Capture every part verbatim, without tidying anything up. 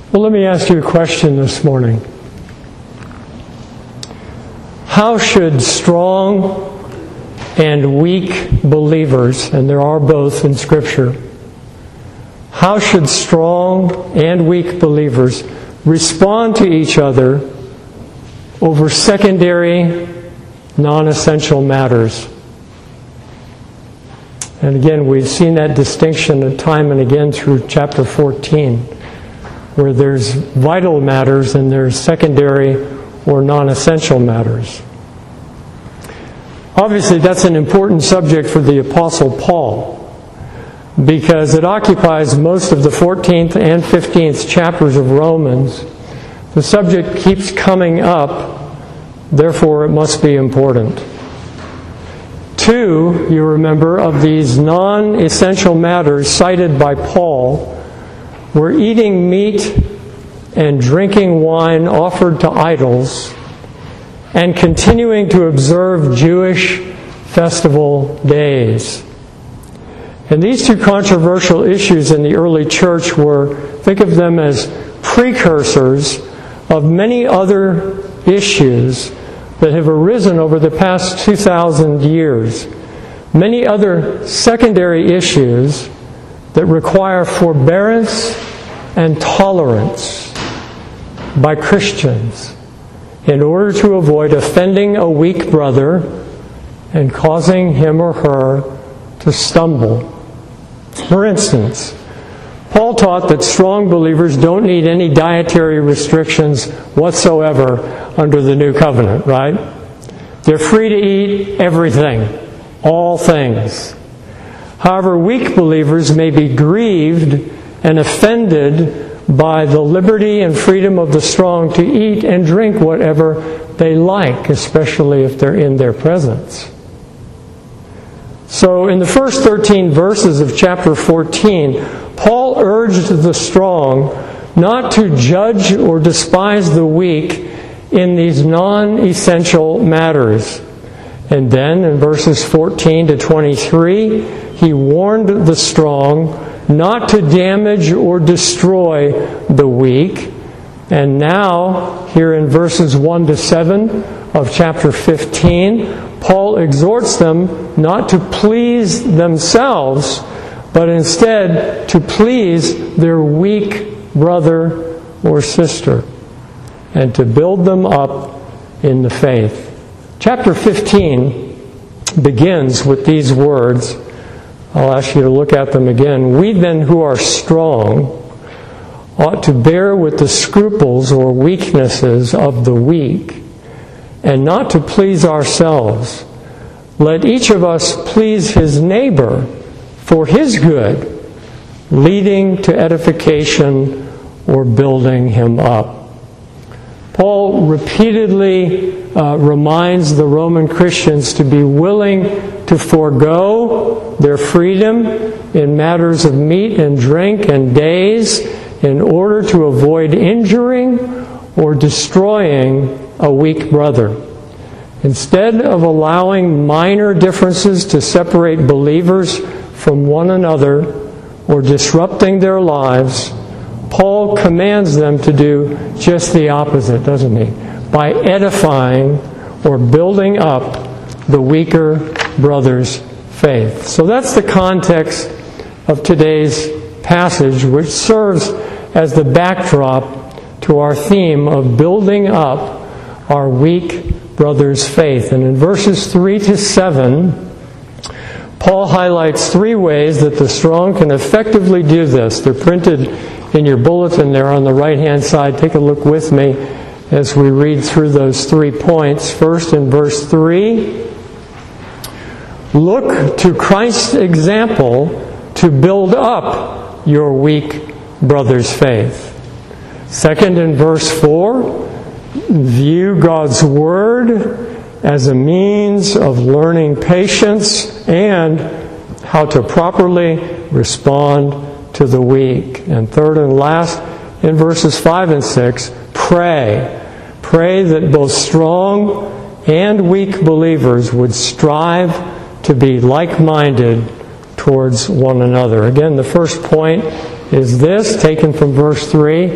Well, let me ask you a question this morning. How should strong and weak believers, and there are both in Scripture, how should strong and weak believers respond to each other over secondary, non-essential matters? And again, we've seen that distinction time and again through chapter fourteen, where there's vital matters and there's secondary or non-essential matters. Obviously, that's an important subject for the Apostle Paul, because it occupies most of the fourteenth and fifteenth chapters of Romans. The subject keeps coming up, therefore it must be important. Two, you remember, of these non-essential matters cited by Paul were eating meat and drinking wine offered to idols, and continuing to observe Jewish festival days. And these two controversial issues in the early church were, think of them as precursors of many other issues that have arisen over the past two thousand years. Many other secondary issues that require forbearance and tolerance by Christians in order to avoid offending a weak brother and causing him or her to stumble. For instance, Paul taught that strong believers don't need any dietary restrictions whatsoever under the new covenant, right? They're free to eat everything, all things. However, weak believers may be grieved and offended by the liberty and freedom of the strong to eat and drink whatever they like, especially if they're in their presence. So in the first thirteen verses of chapter fourteen, Paul urged the strong not to judge or despise the weak in these non-essential matters. And then in verses fourteen to twenty-three, he warned the strong not to damage or destroy the weak. And now, here in verses one to seven of chapter fifteen, Paul exhorts them not to please themselves, but instead to please their weak brother or sister, and to build them up in the faith. Chapter fifteen begins with these words. I'll ask you to look at them again. We then who are strong ought to bear with the scruples or weaknesses of the weak, and not to please ourselves. Let each of us please his neighbor for his good, leading to edification or building him up. Paul repeatedly uh, reminds the Roman Christians to be willing to forego their freedom in matters of meat and drink and days in order to avoid injuring or destroying a weak brother. Instead of allowing minor differences to separate believers from one another or disrupting their lives, Paul commands them to do just the opposite, doesn't he? By edifying or building up the weaker brother's faith. So that's the context of today's passage, which serves as the backdrop to our theme of building up our weak brother's faith. And in verses three to seven, Paul highlights three ways that the strong can effectively do this. They're printed in your bulletin there on the right-hand side. Take a look with me as we read through those three points. First, in verse three, look to Christ's example to build up your weak brother's faith. Second, in verse four, view God's Word as a means of learning patience and how to properly respond to the weak. And third and last, in verses five and six, pray. Pray that both strong and weak believers would strive to be like-minded towards one another. Again, the first point is this, taken from verse three.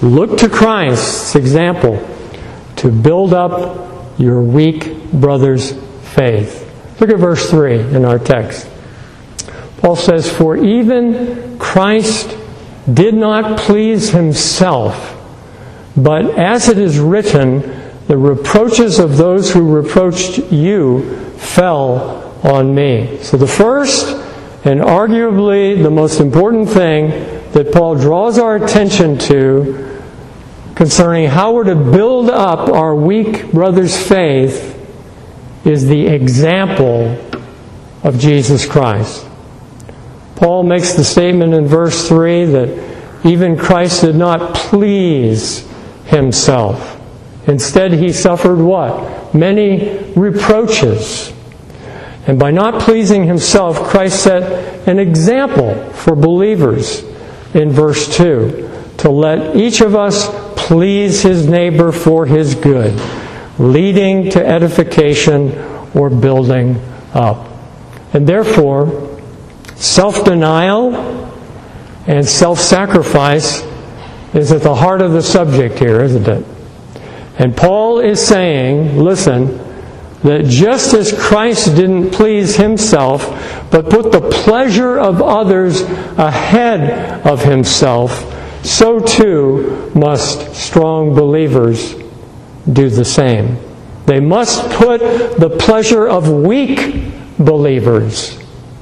Look to Christ's example to build up your weak brother's faith. Look at verse three in our text. Paul says, "For even Christ did not please himself, but as it is written, the reproaches of those who reproached you fell on me." So the first and arguably the most important thing that Paul draws our attention to concerning how we're to build up our weak brother's faith is the example of Jesus Christ. Paul makes the statement in verse three that even Christ did not please himself. Instead, he suffered what? Many reproaches. And by not pleasing himself, Christ set an example for believers in verse two, to let each of us please his neighbor for his good, leading to edification or building up. And therefore, self-denial and self-sacrifice is at the heart of the subject here, isn't it? And Paul is saying, listen, that just as Christ didn't please himself, but put the pleasure of others ahead of himself, so too must strong believers do the same. They must put the pleasure of weak believers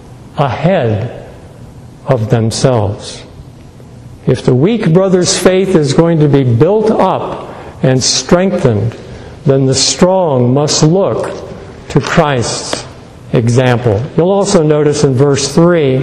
ahead of themselves. If the weak brother's faith is going to be built up and strengthened, then the strong must look to Christ's example. You'll also notice in verse three,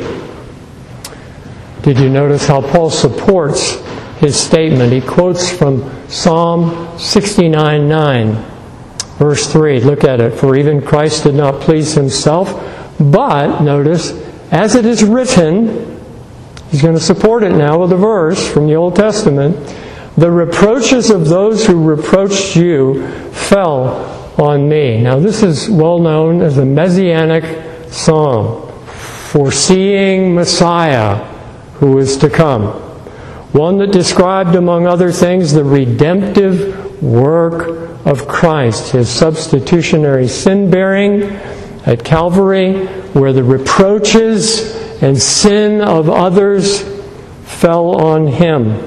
did you notice how Paul supports his statement? He quotes from Psalm sixty-nine nine, verse three. Look at it. "For even Christ did not please himself, but," notice, "as it is written," he's going to support it now with a verse from the Old Testament, "the reproaches of those who reproached you fell on me." Now this is well known as a Messianic psalm, foreseeing Messiah who is to come. One that described, among other things, the redemptive work of Christ, his substitutionary sin-bearing at Calvary, where the reproaches and sin of others fell on him.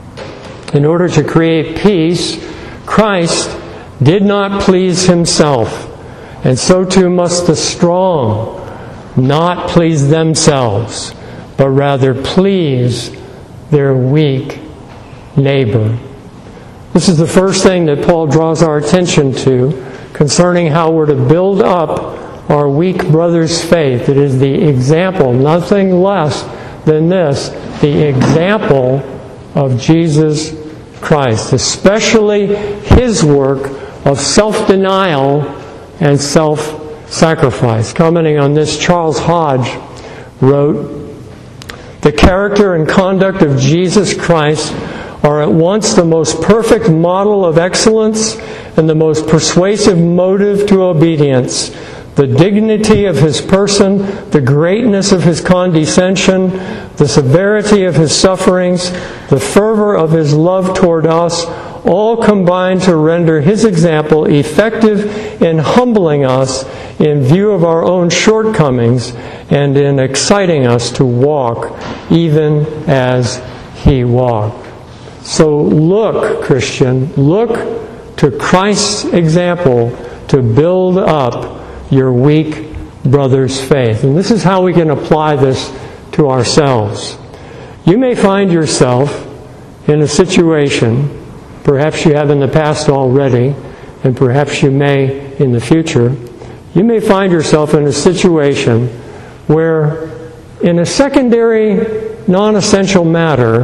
In order to create peace, Christ did not please himself, and so too must the strong not please themselves, but rather please their weak neighbor. This is the first thing that Paul draws our attention to concerning how we're to build up our weak brother's faith. It is the example, nothing less than this, the example of Jesus Christ, especially his work of self-denial and self-sacrifice. Commenting on this, Charles Hodge wrote, "The character and conduct of Jesus Christ are at once the most perfect model of excellence and the most persuasive motive to obedience. The dignity of his person, the greatness of his condescension, the severity of his sufferings, the fervor of his love toward us, all combine to render his example effective in humbling us in view of our own shortcomings and in exciting us to walk even as he walked." So look, Christian, look to Christ's example to build up your weak brother's faith. And this is how we can apply this to ourselves. You may find yourself in a situation, perhaps you have in the past already, and perhaps you may in the future, you may find yourself in a situation where in a secondary, non-essential matter,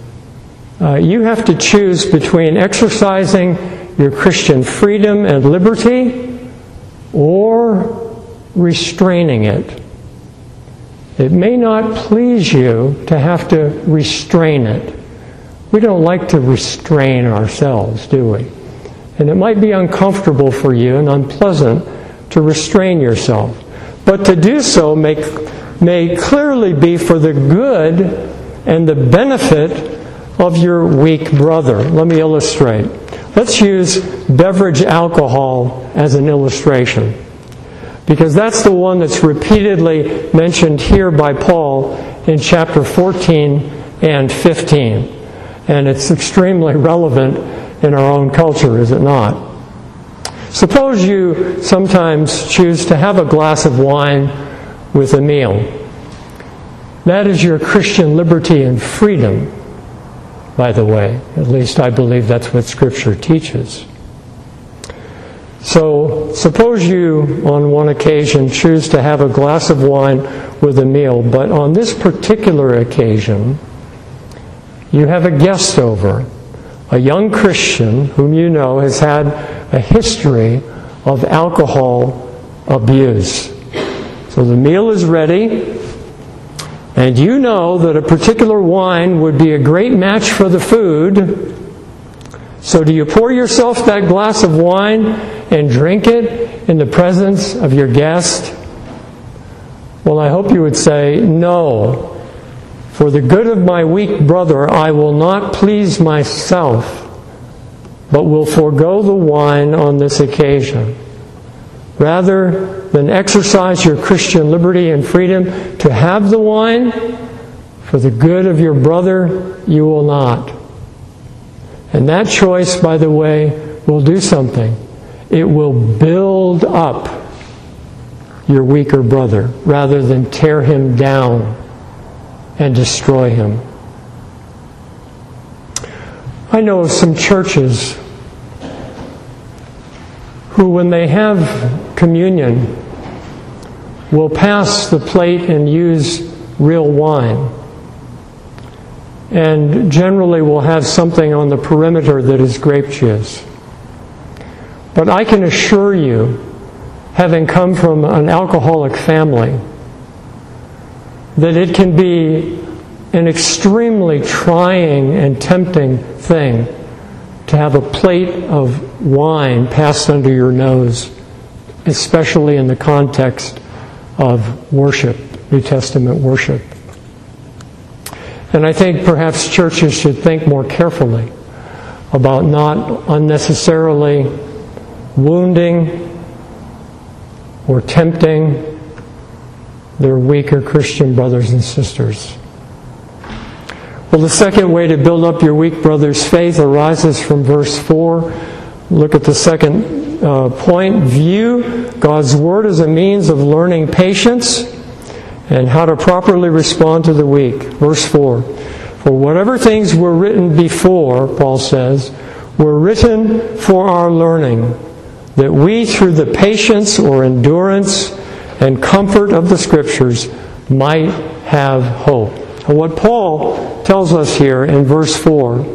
uh, you have to choose between exercising your Christian freedom and liberty or restraining it. It may not please you to have to restrain it. We don't like to restrain ourselves, do we? And it might be uncomfortable for you and unpleasant to restrain yourself. But to do so may, may clearly be for the good and the benefit of your weak brother. Let me illustrate. Let's use beverage alcohol as an illustration, because that's the one that's repeatedly mentioned here by Paul in chapter fourteen and fifteen. And it's extremely relevant in our own culture, is it not? Suppose you sometimes choose to have a glass of wine with a meal. That is your Christian liberty and freedom, by the way. At least I believe that's what Scripture teaches. So, suppose you, on one occasion, choose to have a glass of wine with a meal, but on this particular occasion, you have a guest over, a young Christian whom you know has had a history of alcohol abuse. So the meal is ready, and you know that a particular wine would be a great match for the food. So do you pour yourself that glass of wine and drink it in the presence of your guest? Well, I hope you would say, no. For the good of my weak brother, I will not please myself, but will forego the wine on this occasion. Rather than exercise your Christian liberty and freedom to have the wine, for the good of your brother, you will not. And that choice, by the way, will do something. It will build up your weaker brother rather than tear him down and destroy him. I know of some churches who, when they have communion, will pass the plate and use real wine, and generally will have something on the perimeter that is grape juice. But I can assure you, having come from an alcoholic family, that it can be an extremely trying and tempting thing to have a plate of wine passed under your nose, especially in the context of worship, New Testament worship. And I think perhaps churches should think more carefully about not unnecessarily wounding or tempting their weaker Christian brothers and sisters. Well, the second way to build up your weak brother's faith arises from verse four. Look at the second uh, point. View God's Word as a means of learning patience and how to properly respond to the weak. Verse four. For whatever things were written before, Paul says, were written for our learning, that we through the patience or endurance and comfort of the Scriptures might have hope. And what Paul tells us here in verse four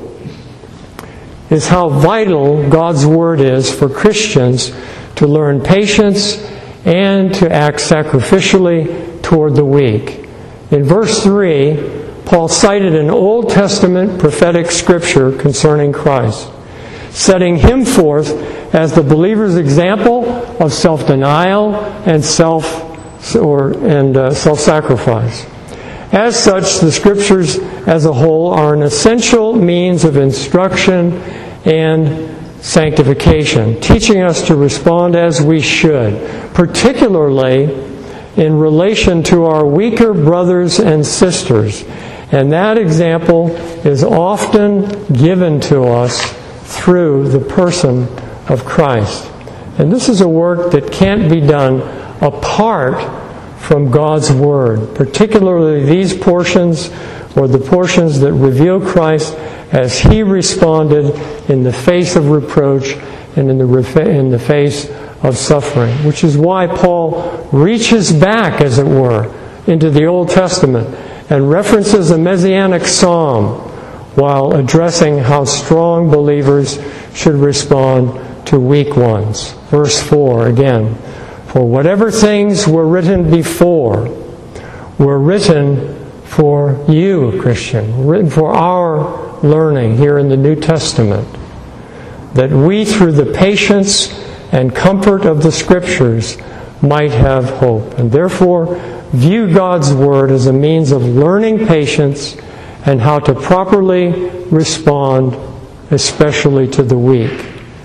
is how vital God's Word is for Christians to learn patience and to act sacrificially toward the weak. In verse three, Paul cited an Old Testament prophetic scripture concerning Christ, setting him forth as the believer's example of self-denial and self or and uh, self-sacrifice. As such, the Scriptures as a whole are an essential means of instruction and sanctification, teaching us to respond as we should, particularly in relation to our weaker brothers and sisters. And that example is often given to us through the person of Christ. And this is a work that can't be done apart from God's Word, particularly these portions or the portions that reveal Christ as He responded in the face of reproach and in the in the face of suffering, which is why Paul reaches back, as it were, into the Old Testament and references a messianic psalm while addressing how strong believers should respond to weak ones. Verse four again. For whatever things were written before were written for you, Christian, written for our learning here in the New Testament, that we, through the patience and comfort of the Scriptures, might have hope. And therefore, view God's Word as a means of learning patience and how to properly respond, especially to the weak.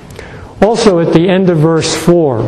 Also at the end of verse four,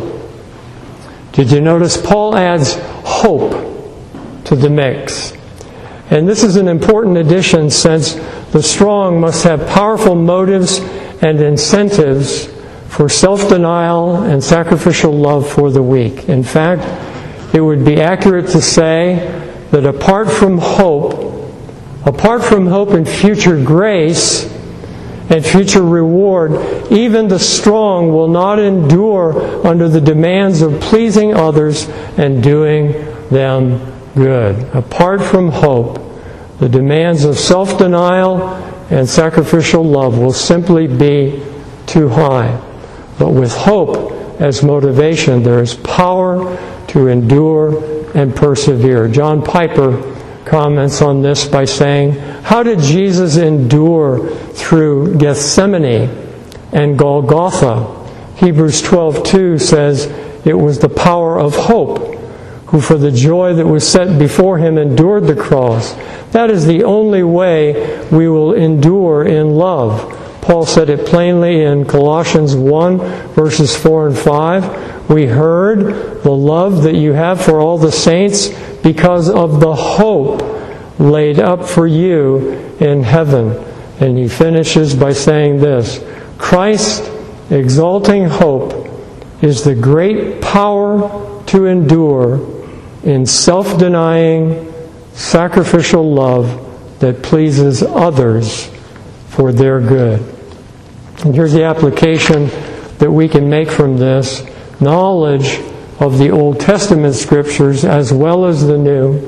did you notice Paul adds hope to the mix? And this is an important addition, since the strong must have powerful motives and incentives for self-denial and sacrificial love for the weak. In fact, it would be accurate to say that apart from hope, apart from hope and future grace and future reward, even the strong will not endure under the demands of pleasing others and doing them good. Apart from hope, the demands of self-denial and sacrificial love will simply be too high. But with hope as motivation, there is power to endure and persevere. John Piper comments on this by saying, how did Jesus endure through Gethsemane and Golgotha? Hebrews twelve two says it was the power of hope, who for the joy that was set before him endured the cross. That is the only way we will endure in love. Paul said it plainly in Colossians one, verses four and five. We heard the love that you have for all the saints because of the hope laid up for you in heaven. And he finishes by saying this, Christ's exalting hope is the great power to endure in self-denying, sacrificial love that pleases others for their good. And here's the application that we can make from this. Knowledge of the Old Testament Scriptures as well as the New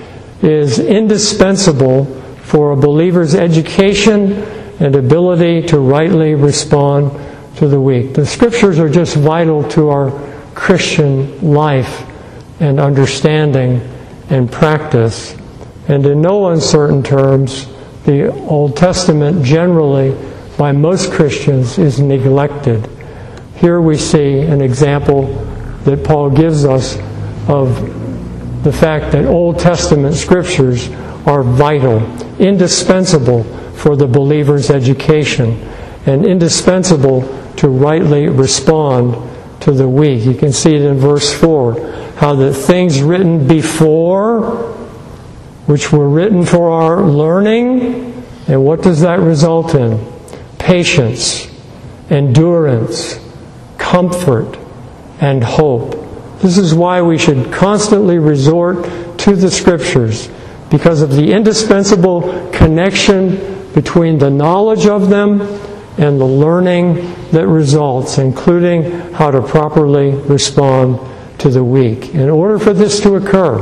is indispensable for a believer's education and ability to rightly respond to the weak. The Scriptures are just vital to our Christian life and understanding and practice. And in no uncertain terms, the Old Testament generally, by most Christians, is neglected. Here we see an example that Paul gives us of the fact that Old Testament Scriptures are vital, indispensable for the believer's education, and indispensable to rightly respond to the weak. You can see it in verse four, how the things written before, which were written for our learning, and what does that result in? Patience, endurance, comfort, and hope. This is why we should constantly resort to the Scriptures, because of the indispensable connection between the knowledge of them and the learning that results, including how to properly respond to the weak. In order for this to occur,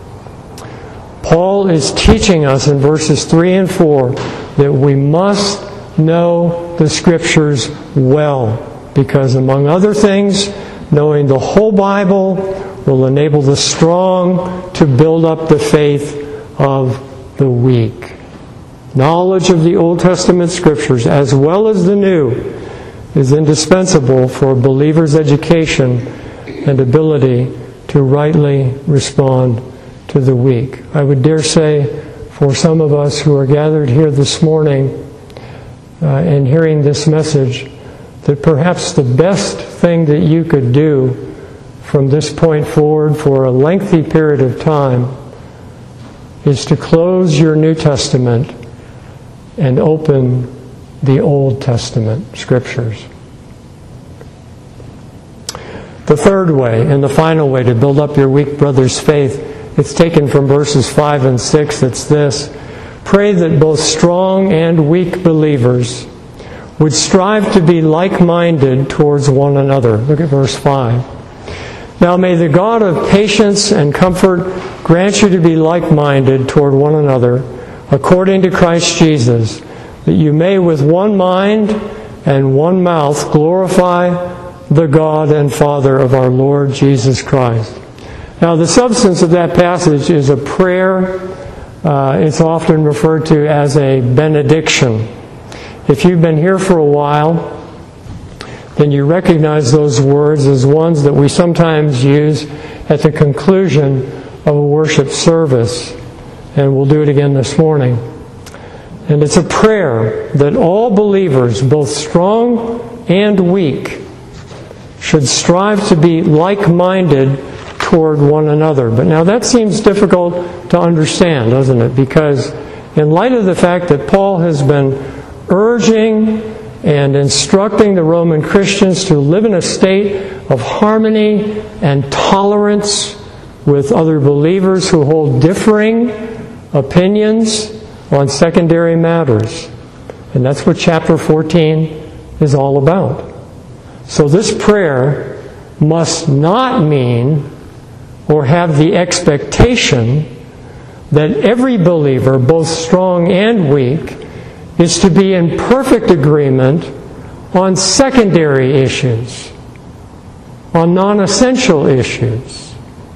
Paul is teaching us in verses three and four that we must know the Scriptures well, because among other things, knowing the whole Bible will enable the strong to build up the faith of the weak. Knowledge of the Old Testament Scriptures as well as the New is indispensable for a believer's education and ability to rightly respond to the weak. I would dare say for some of us who are gathered here this morning uh, and hearing this message, that perhaps the best thing that you could do from this point forward for a lengthy period of time is to close your New Testament and open the Old Testament Scriptures. The third way, and the final way to build up your weak brother's faith, it's taken from verses five and six. It's this: pray that both strong and weak believers would strive to be like-minded towards one another. Look at verse five. Now may the God of patience and comfort grant you to be like-minded toward one another, according to Christ Jesus, that you may with one mind and one mouth glorify the God and Father of our Lord Jesus Christ. Now the substance of that passage is a prayer. Uh, it's often referred to as a benediction. If you've been here for a while, then you recognize those words as ones that we sometimes use at the conclusion of a worship service. And we'll do it again this morning. And it's a prayer that all believers, both strong and weak, should strive to be like-minded toward one another. But now that seems difficult to understand, doesn't it? Because in light of the fact that Paul has been urging and instructing the Roman Christians to live in a state of harmony and tolerance with other believers who hold differing opinions on secondary matters. And that's what chapter fourteen is all about. So this prayer must not mean or have the expectation that every believer, both strong and weak, is to be in perfect agreement on secondary issues, on non-essential issues,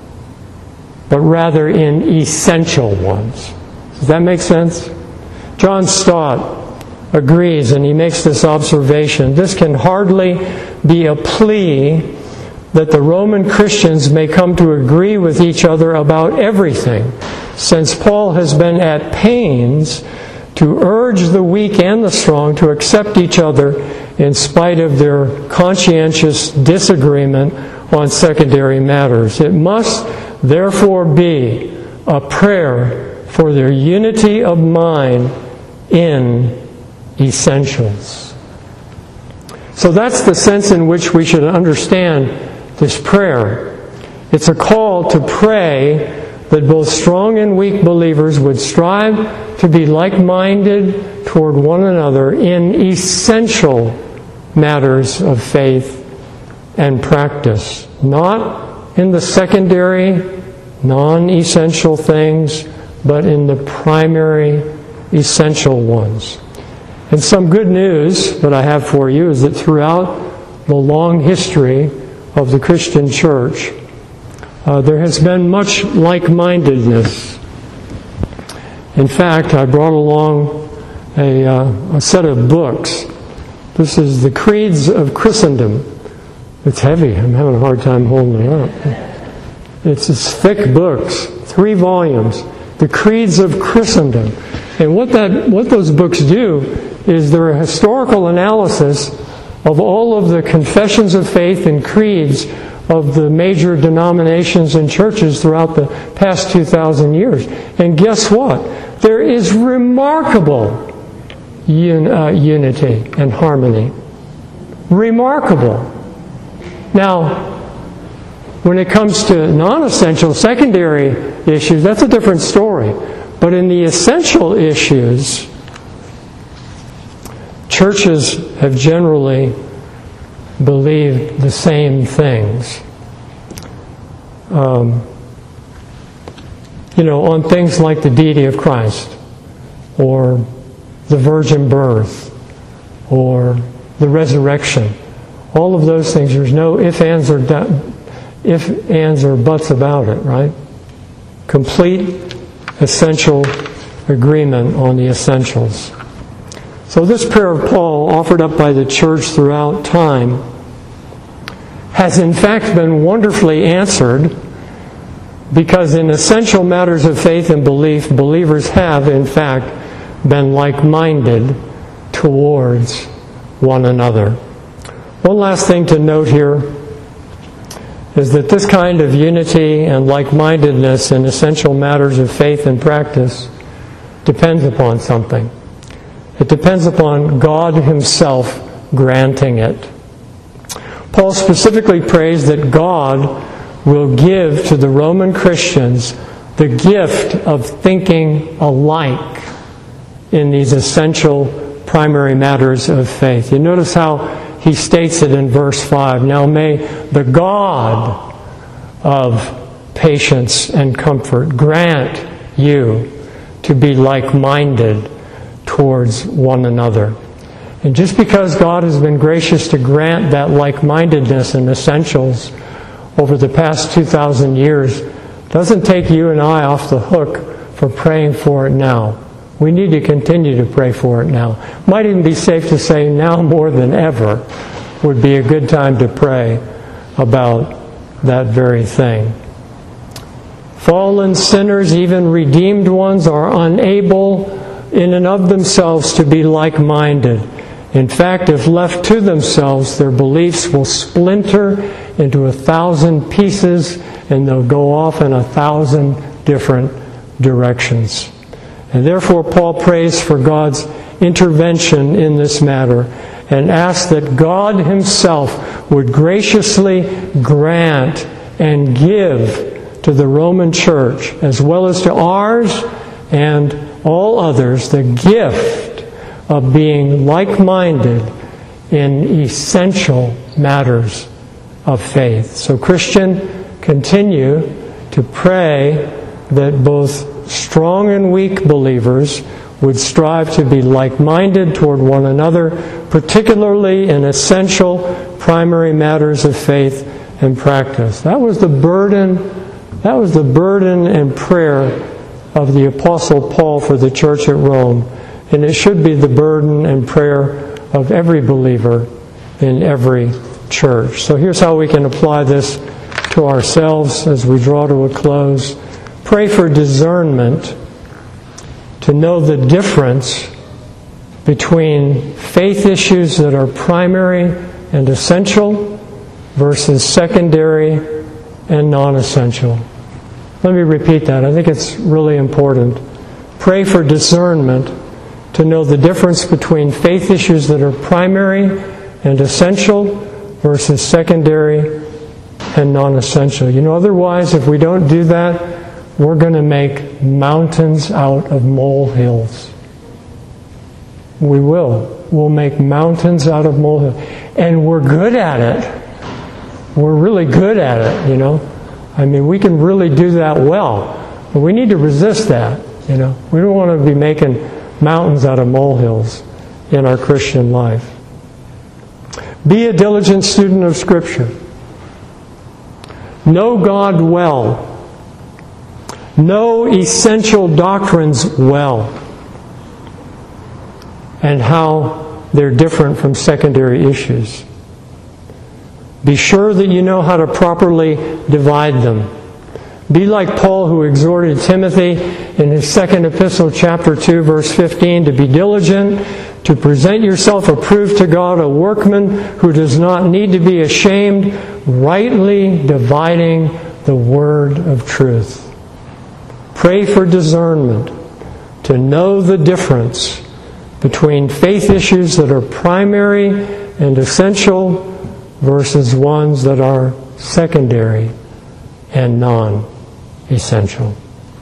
but rather in essential ones. Does that make sense? John Stott agrees, and he makes this observation: this can hardly be a plea that the Roman Christians may come to agree with each other about everything, since Paul has been at pains to urge the weak and the strong to accept each other in spite of their conscientious disagreement on secondary matters. It must therefore be a prayer for their unity of mind in essentials. So that's the sense in which we should understand this prayer. It's a call to pray that both strong and weak believers would strive to be like-minded toward one another in essential matters of faith and practice, not in the secondary, non-essential things, but in the primary, essential ones. And some good news that I have for you is that throughout the long history of the Christian church, uh, there has been much like-mindedness. In fact, I brought along a, uh, a set of books. This is the Creeds of Christendom. It's heavy. I'm having a hard time holding it up. It's, it's thick books, three volumes. The Creeds of Christendom. And what that what those books do is they're a historical analysis of all of the confessions of faith and creeds of the major denominations and churches throughout the past two thousand years. And guess what? There is remarkable un, uh, unity and harmony. Remarkable. Now, when it comes to non-essential, secondary issues, that's a different story. But in the essential issues, churches have generally believed the same things. Um, you know, on things like the deity of Christ, or the virgin birth, or the resurrection. All of those things, there's no ifs, ands, or if, ands, or buts about it, right? Complete, essential agreement on the essentials. So this prayer of Paul, offered up by the church throughout time, has in fact been wonderfully answered, because in essential matters of faith and belief, believers have in fact been like-minded towards one another. One last thing to note here is that this kind of unity and like-mindedness in essential matters of faith and practice depends upon something. It depends upon God Himself granting it. Paul specifically prays that God will give to the Roman Christians the gift of thinking alike in these essential primary matters of faith. You notice how he states it in verse five. Now may the God of patience and comfort grant you to be like-minded towards one another. And just because God has been gracious to grant that like-mindedness in essentials over the past two thousand years doesn't take you and I off the hook for praying for it now. We need to continue to pray for it now. Might even be safe to say now more than ever would be a good time to pray about that very thing. Fallen sinners, even redeemed ones, are unable in and of themselves to be like-minded. In fact, if left to themselves, their beliefs will splinter into a thousand pieces and they'll go off in a thousand different directions. And therefore, Paul prays for God's intervention in this matter and asks that God Himself would graciously grant and give to the Roman Church, as well as to ours and all others, the gift of being like-minded in essential matters of faith. So, Christian, continue to pray that both strong and weak believers would strive to be like-minded toward one another, particularly in essential primary matters of faith and practice. That was the burden, that was the burden and prayer of the Apostle Paul for the church at Rome. And it should be the burden and prayer of every believer in every church. So here's how we can apply this to ourselves as we draw to a close. Pray for discernment to know the difference between faith issues that are primary and essential versus secondary and non-essential. Let me repeat that. I think it's really important. Pray for discernment to know the difference between faith issues that are primary and essential versus secondary and non-essential. You know, otherwise, if we don't do that, we're going to make mountains out of molehills. We will. We'll make mountains out of molehills. And we're good at it. We're really good at it, you know. I mean, we can really do that well. But we need to resist that, you know. We don't want to be making mountains out of molehills in our Christian life. Be a diligent student of Scripture. Know God well. Know essential doctrines well, and how they're different from secondary issues. Be sure that you know how to properly divide them. Be like Paul, who exhorted Timothy in his second epistle, chapter two, verse fifteen, to be diligent, to present yourself approved to God, a workman who does not need to be ashamed, rightly dividing the word of truth. Pray for discernment to know the difference between faith issues that are primary and essential versus ones that are secondary and non-essential.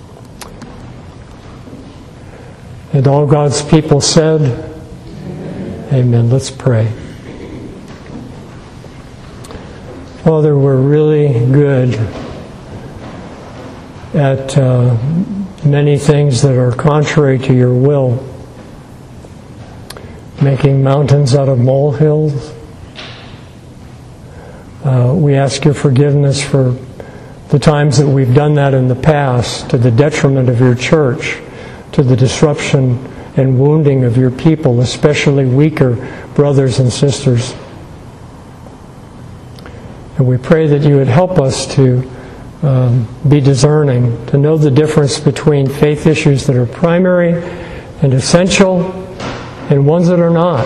And all God's people said, Amen. Let's pray. Father, we're really good at uh, many things that are contrary to your will. Making mountains out of molehills. Uh, we ask your forgiveness for the times that we've done that in the past, to the detriment of your church, to the disruption and wounding of your people, especially weaker brothers and sisters. And we pray that you would help us to um, be discerning, to know the difference between faith issues that are primary and essential and ones that are not,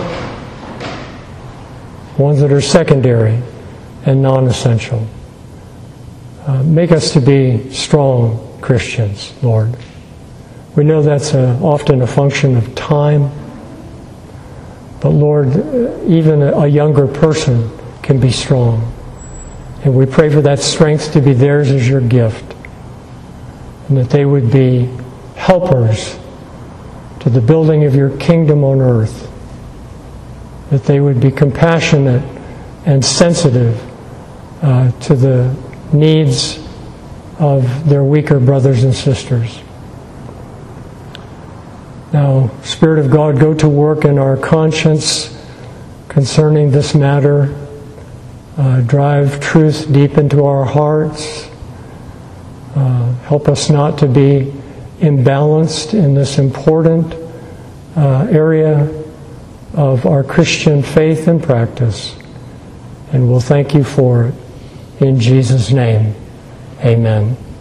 ones that are secondary and non-essential. Uh, make us to be strong Christians, Lord. We know that's a, often a function of time, but Lord, even a, a younger person can be strong. And we pray for that strength to be theirs as your gift, and that they would be helpers to the building of your kingdom on earth, that they would be compassionate and sensitive uh, to the needs of their weaker brothers and sisters. Now, Spirit of God, go to work in our conscience concerning this matter. Uh, drive truth deep into our hearts. Uh, help us not to be imbalanced in this important uh, area of our Christian faith and practice. And we'll thank you for it. In Jesus' name, amen.